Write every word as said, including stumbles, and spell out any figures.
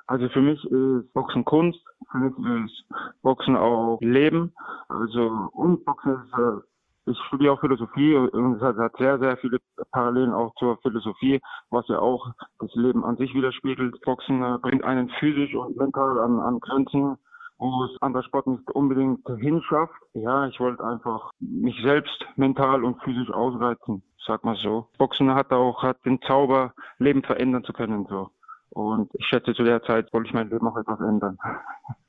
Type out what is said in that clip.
Also für mich ist Boxen Kunst, für mich ist Boxen auch Leben. Also und Boxen ist, äh, ich studiere auch Philosophie und es hat, hat sehr, sehr viele Parallelen auch zur Philosophie, was ja auch das Leben an sich widerspiegelt. Boxen äh, bringt einen physisch und mental an, an Grenzen, wo es anderer Sport nicht unbedingt hinschafft. Ja, ich wollte einfach mich selbst mental und physisch ausreizen, sag mal so. Boxen hat auch hat den Zauber, Leben verändern zu können, so. Und ich schätze, zu der Zeit wollte ich mein Leben auch etwas ändern.